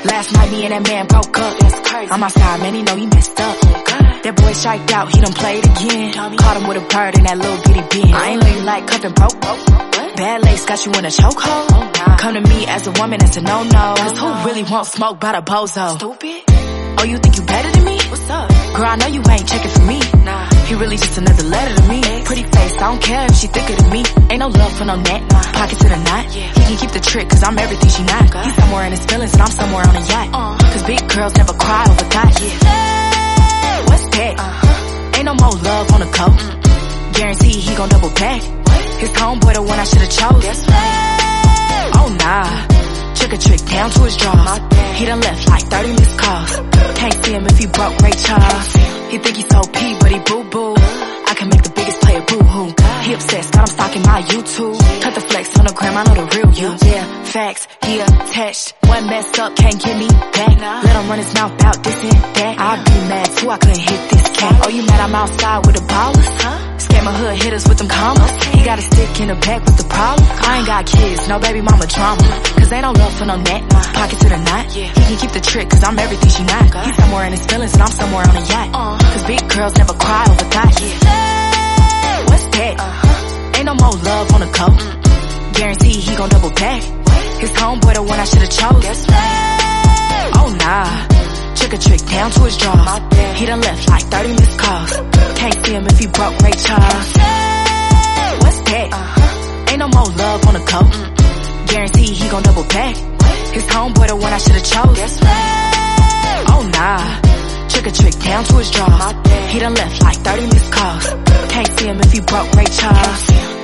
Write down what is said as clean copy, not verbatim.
Last night me and that man broke up. That's crazy. I'm outside, man, he know he messed up. That boy striked out, he done played again. Caught him with a bird in that little bitty bin. I ain't lady like cuffin' broke. Bad lace got you in a chokehold. Come to me as a woman, that's a no-no. Cause who really wants smoke by the bozo? Stupid. Oh, you think you better than me? What's up? Girl, I know you ain't checking for me. Nah. He really just another letter to me. Pretty face, I don't care if she thicker than me. Ain't no love for no neck. Pocket to the knot. He can keep the trick, cause I'm everything she not. He's somewhere in his feelings and I'm somewhere on a yacht. Cause big girls never cry over that. Hey, what's that? Ain't no more love on the coat. Guarantee he gon' double back. His homeboy the one I should've chose. Oh nah. Took a trick down to his drawers. He done left like 30 missed calls. Can't see him if he broke Ray Charles. He think he's so P, but he boo-boo. I can make the biggest player boo-hoo. He obsessed, got him stalking my YouTube. Cut the flex on the gram, I know the real you. Yeah, facts, he attached. One mess up, can't get me back. Let him run his mouth out, this and that. I'd be mad too, I couldn't hit this cat. Oh, you mad I'm outside with the ballers? Scam a hood hitters with them commas. He got a stick in the back with the problem. I ain't got kids, no baby mama drama. Cause ain't no love for no neck. Pocket to the knot. He can keep the trick, cause I'm everything she not. He's somewhere in his feelings and I'm somewhere on a yacht. Cause big girls never cry over that. Hey, what's that? Ain't no more love on the coat. Guarantee he gon' double back. His homeboy the one I should've chose. Oh nah. Took a trick down to his drawers. He done left like 30 missed calls. Can't see him if he broke Ray Charles. What's that? Ain't no more love on the coat. Guarantee he gon' double back. His homeboy the one I should've chose. Oh nah. Took a trick down to his drawers. He done left like 30 missed calls. Can't see him if he broke Ray Charles.